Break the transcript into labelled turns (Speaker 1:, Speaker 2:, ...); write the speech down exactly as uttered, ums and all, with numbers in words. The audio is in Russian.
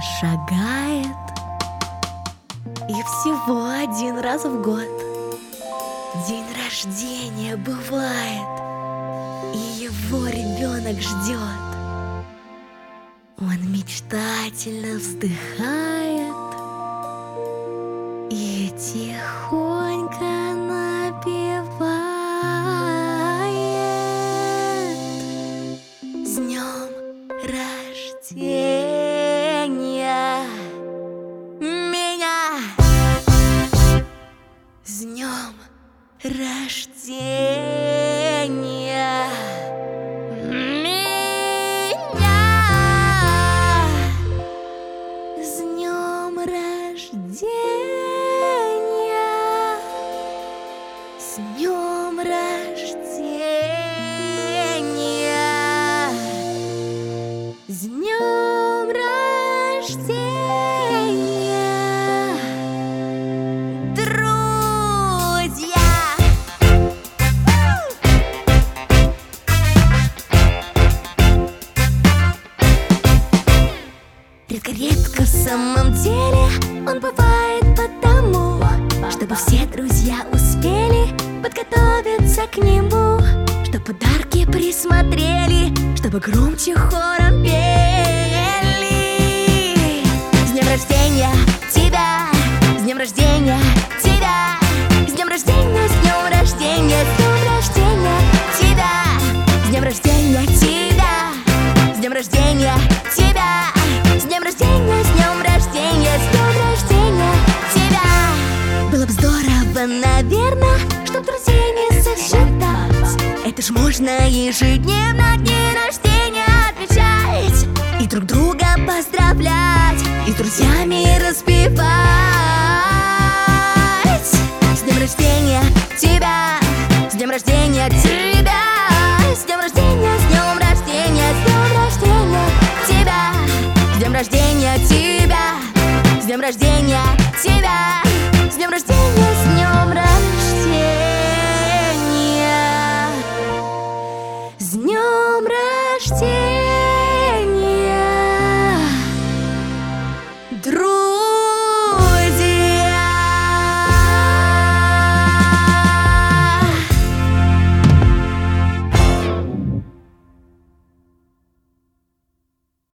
Speaker 1: шагает. И всего один раз в год день рождения бывает, и его ребенок ждет. Он мечтательно вздыхает и тихонько напевает: с днем рождения меня! С днем рождения меня! С днем рождения! С днем рождения! С днем рождения, друзья! Редко-редко в самом деле он бывает потому, чтобы все друзья успели подготовиться к нему, чтобы подарки присмотрели, чтобы громче хором пели. С днем рождения тебя! С днем рождения тебя! С днем рождения, с днем рождения, с днем рождения тебя! С днем рождения тебя! С днем рождения тебя! С днем рождения, с днем рождения, с днем рождения тебя! Было бы здорово, наверное, чтоб друзей не сосчитать. Это ж можно ежедневно дни рождения отмечать, и друг друга поздравлять, и с друзьями распевать. С днем рождения тебя! С днем рождения тебя! С днем рождения, с днем рождения, с днем рождения тебя! С днем рождения тебя! С днем рождения тебя!